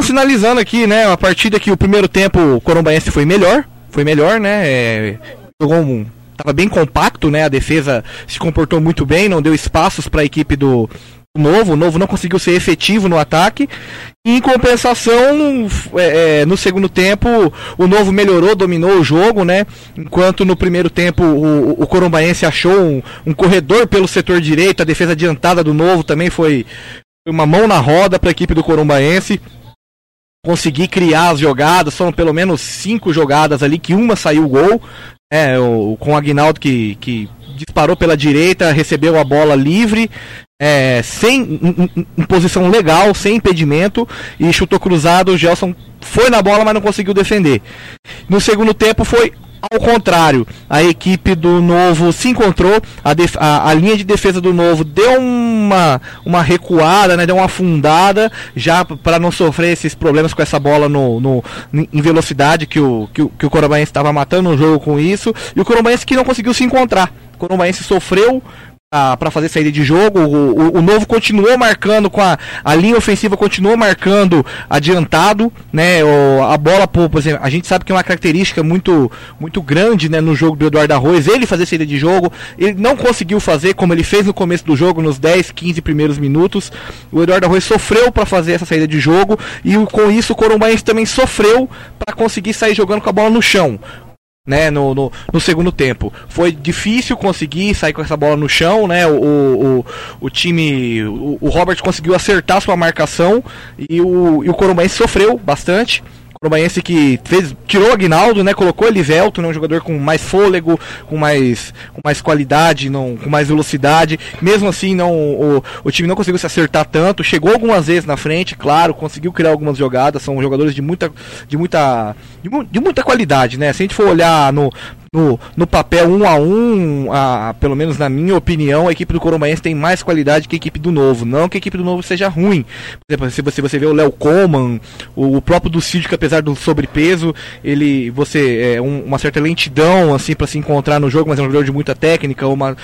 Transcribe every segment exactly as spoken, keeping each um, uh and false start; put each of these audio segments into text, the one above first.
sinalizando aqui, né, a partida que o primeiro tempo o Corumbaense foi melhor, foi melhor, né, é, jogou um, tava bem compacto, né, a defesa se comportou muito bem, não deu espaços para a equipe do Novo, o Novo não conseguiu ser efetivo no ataque, e em compensação, é, é, no segundo tempo, o Novo melhorou, dominou o jogo, né, enquanto no primeiro tempo o, o Corumbaense achou um, um corredor pelo setor direito, a defesa adiantada do Novo também foi uma mão na roda para a equipe do Corumbaense conseguir criar as jogadas. Foram pelo menos cinco jogadas ali, que uma saiu gol, é, o, com o Aguinaldo que, que disparou pela direita, recebeu a bola livre, é, sem em, em posição legal, sem impedimento, e chutou cruzado. O Gelson foi na bola, mas não conseguiu defender. No segundo tempo foi ao contrário, a equipe do Novo se encontrou, a, def- a, a linha de defesa do Novo deu uma, uma recuada, né, deu uma afundada, já para não sofrer esses problemas com essa bola no, no, em velocidade, que o, que o, que o Corumbaense estava matando o jogo com isso, e o Corumbaense que não conseguiu se encontrar. O Corumbaense sofreu para fazer saída de jogo, o, o, o Novo continuou marcando, com a, a linha ofensiva continuou marcando adiantado, né, o, a bola, por, por exemplo, a gente sabe que é uma característica muito, muito grande, né, no jogo do Eduardo Arroz, ele fazer saída de jogo, ele não conseguiu fazer como ele fez no começo do jogo, nos dez, quinze primeiros minutos. O Eduardo Arroz sofreu para fazer essa saída de jogo, e com isso o Corumbaense também sofreu para conseguir sair jogando com a bola no chão, né, no, no, no segundo tempo. Foi difícil conseguir sair com essa bola no chão, né, o, o, o time, o, o Robert conseguiu acertar sua marcação, e o, e o Corumbaense sofreu bastante. O Corumbaense que fez, tirou o Aguinaldo, né, colocou Elivelto, né, um jogador com mais fôlego, com mais, com mais qualidade, não, com mais velocidade. Mesmo assim, não, o, o time não conseguiu se acertar tanto, chegou algumas vezes na frente, claro, conseguiu criar algumas jogadas, são jogadores de muita, de muita, de, mu- de muita qualidade, né. Se a gente for olhar no, no, no papel um a um, a, pelo menos na minha opinião, a equipe do Corumbaense tem mais qualidade que a equipe do Novo. Não que a equipe do Novo seja ruim. Por exemplo, se você, você vê o Léo Coman, o, o próprio Ducídio, que apesar do sobrepeso, ele, você, é um, uma certa lentidão assim para se encontrar no jogo, mas é um jogador de muita técnica. Uma,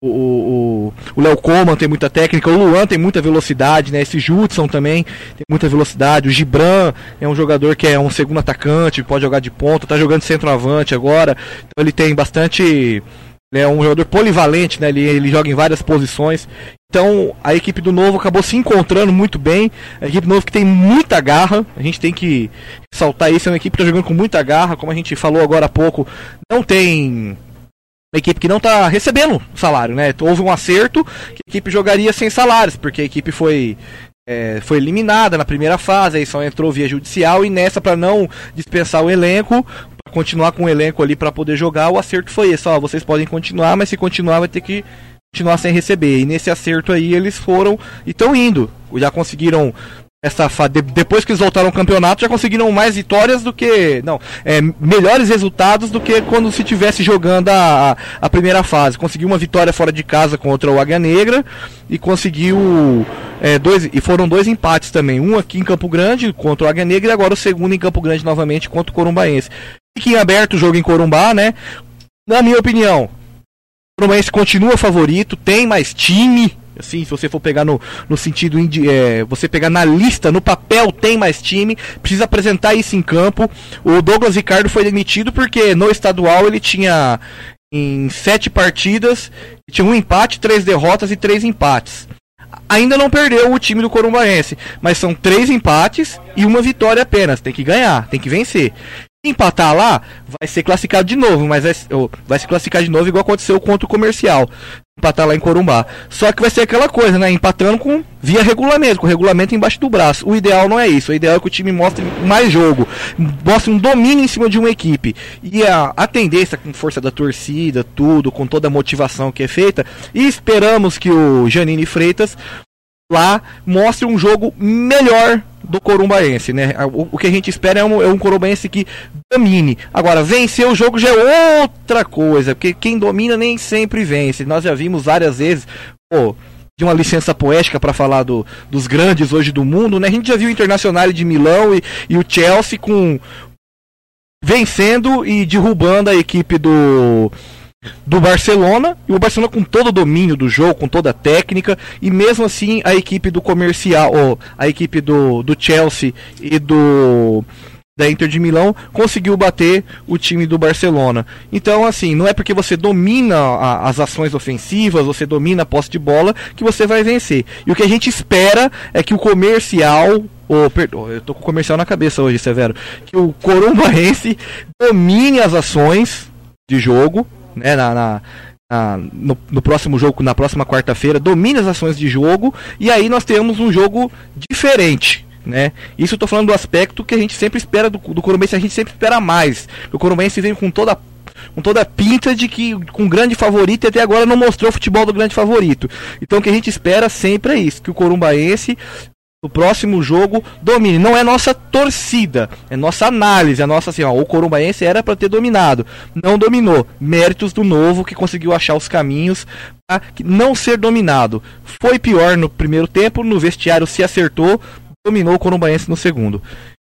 o o Léo Coman tem muita técnica, o Luan tem muita velocidade, né? Esse Judson também tem muita velocidade, o Gibran é um jogador que é um segundo atacante, pode jogar de ponta, tá jogando de centroavante agora, então ele tem bastante, é um jogador polivalente, né? Ele, ele joga em várias posições. Então a equipe do Novo acabou se encontrando muito bem. A equipe do Novo que tem muita garra, a gente tem que ressaltar isso, é uma equipe que está jogando com muita garra, como a gente falou agora há pouco. Não tem uma equipe que não está recebendo salário, né? Houve um acerto que a equipe jogaria sem salários, porque a equipe foi É, foi eliminada na primeira fase, aí só entrou via judicial, e nessa, para não dispensar o elenco, pra continuar com o elenco ali para poder jogar, o acerto foi esse: ó, vocês podem continuar, mas se continuar vai ter que continuar sem receber. E nesse acerto aí eles foram e estão indo, já conseguiram essa fa... de, depois que eles voltaram ao campeonato, já conseguiram mais vitórias do que, não, é, melhores resultados do que quando se tivesse jogando a, a primeira fase. Conseguiu uma vitória fora de casa contra o Águia Negra, e conseguiu é, dois, e foram dois empates também, um aqui em Campo Grande contra o Águia Negra, e agora o segundo em Campo Grande novamente contra o Corumbaense. Fica em aberto o jogo em Corumbá, né? Na minha opinião, o Corumbaense continua favorito, tem mais time. Assim, se você for pegar no, no sentido, indi, é, você pegar na lista, no papel, tem mais time, precisa apresentar isso em campo. O Douglas Ricardo foi demitido porque no estadual ele tinha, em sete partidas, tinha um empate, três derrotas e três empates. Ainda não perdeu o time do Corumbaense, mas são três empates e uma vitória apenas. Tem que ganhar, tem que vencer. Se empatar lá, vai ser classificado de novo, mas vai, vai se classificar de novo igual aconteceu contra o Comercial. Empatar lá em Corumbá. Só que vai ser aquela coisa, né? Empatando com via regulamento, com o regulamento embaixo do braço. O ideal não é isso. O ideal é que o time mostre mais jogo, mostre um domínio em cima de uma equipe. E a, a tendência, com força da torcida, tudo, com toda a motivação que é feita, e esperamos que o Janine Freitas lá mostre um jogo melhor do Corumbaense, né? O, o que a gente espera é um, é um Corumbaense que domine. Agora, vencer o jogo já é outra coisa, porque quem domina nem sempre vence. Nós já vimos várias vezes, pô, de uma licença poética para falar do, dos grandes hoje do mundo, né? A gente já viu o Internacional de Milão e, e o Chelsea com vencendo e derrubando a equipe do do Barcelona, e o Barcelona com todo o domínio do jogo, com toda a técnica, e mesmo assim a equipe do Comercial, ou a equipe do, do Chelsea e do da Inter de Milão conseguiu bater o time do Barcelona. Então, assim, não é porque você domina a, as ações ofensivas, você domina a posse de bola, que você vai vencer. E o que a gente espera é que o Comercial, oh, perdão, eu tô com o Comercial na cabeça hoje, Severo, que o Corumbaense domine as ações de jogo, né, na, na na, no, no próximo jogo, na próxima quarta-feira, domine as ações de jogo, e aí nós temos um jogo diferente. Né? Isso eu tô falando do aspecto que a gente sempre espera do, do Corumbaense, a gente sempre espera mais. O Corumbaense vem com toda com toda a pinta de que com grande favorito, e até agora não mostrou o futebol do grande favorito. Então o que a gente espera sempre é isso, que o Corumbaense no próximo jogo domine. Não é nossa torcida, é nossa análise, é nossa assim, ó, o Corumbaense era para ter dominado, não dominou. Méritos do Novo, que conseguiu achar os caminhos para não ser dominado. Foi pior no primeiro tempo, no vestiário se acertou, dominou o Corumbaense no segundo.